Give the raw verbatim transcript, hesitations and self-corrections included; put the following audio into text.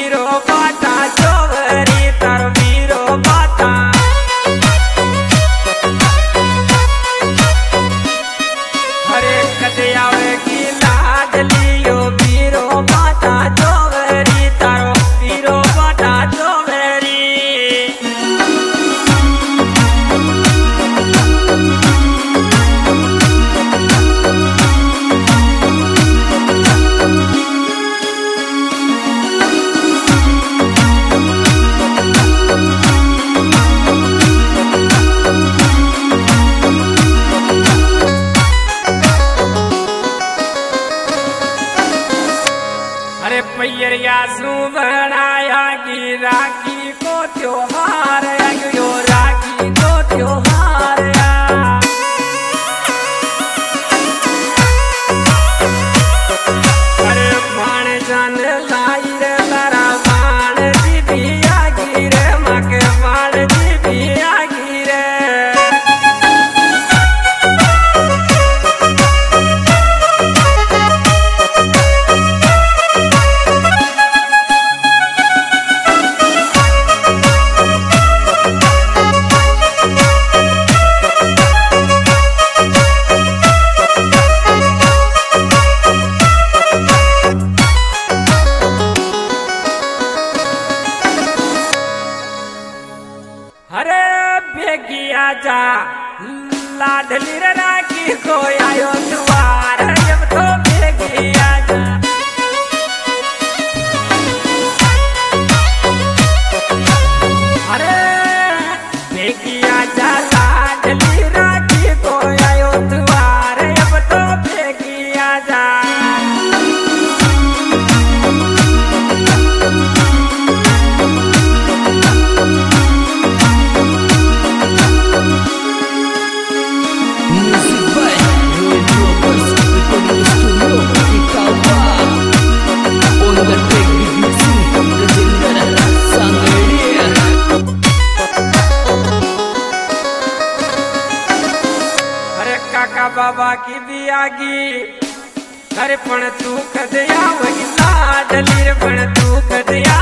वीरो बाटा जोवरी तारो वीरो बाटा हरे कदे आवेगी लाडलियो वीरो बाटा जोवरी तारो वीरो बाटा जोवरी पैरिया सू बनाया की राखी को त्योहार यो राखी को त्योहार अरे बाण जान लाई रे तारा बाण जी भी आगी रे मके बाण जी भी आगी रे अरे बेगिया जा लाडली रे राखी को आयो द्वार जब तो बेगिया जा अरे बेगिया जा लाडली राखी को आयो द्वार जब तो बेगिया जा बाबा की बियागी अरे पण तू कदया वही लाडली रे पण तू कदया